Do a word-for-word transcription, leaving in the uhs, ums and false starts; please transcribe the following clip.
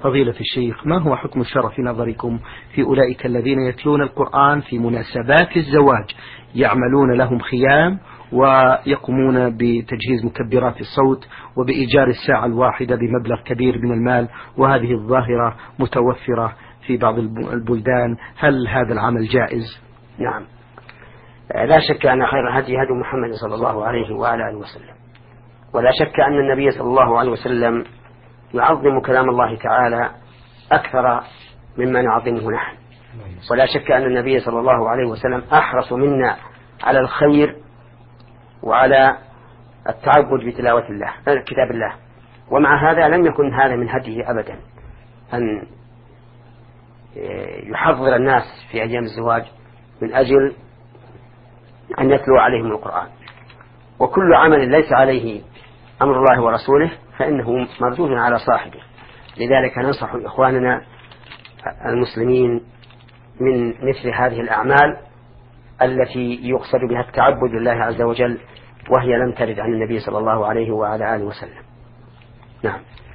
فضيلة الشيخ، ما هو حكم الشرع في نظركم في أولئك الذين يتلون القرآن في مناسبات الزواج، يعملون لهم خيام ويقومون بتجهيز مكبرات الصوت وبإيجار الساعة الواحدة بمبلغ كبير من المال، وهذه الظاهرة متوفرة في بعض البلدان، هل هذا العمل جائز؟ نعم، لا شك أن خير الهدي هدي محمد صلى الله عليه وعلى آله وسلم، ولا شك أن النبي صلى الله عليه وسلم يعظم كلام الله تعالى أكثر مما نعظمه نحن، ولا شك أن النبي صلى الله عليه وسلم أحرص منا على الخير وعلى التعبد بتلاوة الله كتاب الله. ومع هذا لم يكن هذا من هديه أبدا أن يحضر الناس في أيام الزواج من أجل أن يتلو عليهم القرآن. وكل عمل ليس عليه أمر الله ورسوله فإنه مردود على صاحبه. لذلك ننصح إخواننا المسلمين من مثل هذه الأعمال التي يقصد بها التعبد لله عز وجل، وهي لم ترد عن النبي صلى الله عليه وعلى آله وسلم. نعم.